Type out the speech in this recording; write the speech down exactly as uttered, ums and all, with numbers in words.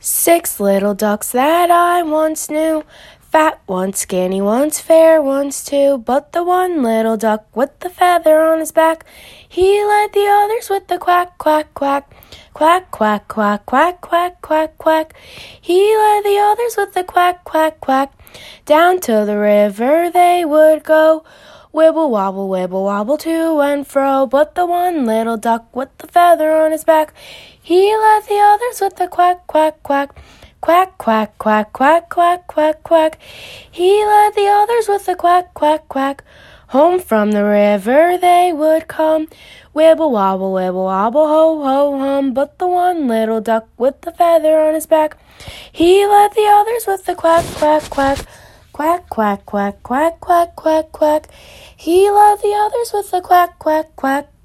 Six little ducks that I once knew, fat ones, skinny ones, fair ones too. But the one little duck with the feather on his back, he led the others with the quack, quack, quack. Quack, quack, quack, quack, quack, quack, quack. He led the others with the quack, quack, quack. Down to the river they would go, wibble, wobble, wibble, wobble, to and fro. But the one little duck with the feather on his back, he led the others with the quack, quack, quack. Quack, quack, quack, quack, quack, quack, quack. He led the others with the quack, quack, quack. Home from the river they would come, wibble, wobble, wibble, wobble, ho, ho, hum. But the one little duck with the feather on his back, he led the others with the quack, quack, quack. Quack, quack, quack, quack, quack, quack, quack. He led the others with the quack, quack, quack.